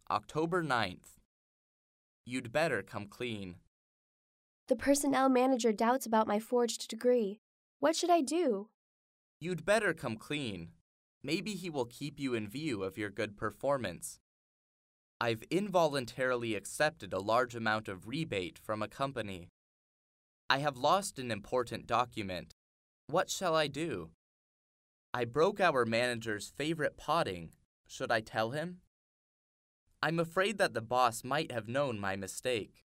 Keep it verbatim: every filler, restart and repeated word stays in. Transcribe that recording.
October ninth. You'd better come clean. The personnel manager doubts about my forged degree. What should I do? You'd better come clean. Maybe he will keep you in view of your good performance. I've involuntarily accepted a large amount of rebate from a company. I have lost an important document. What shall I do? I broke our manager's favorite potting. Should I tell him? I'm afraid that the boss might have known my mistake.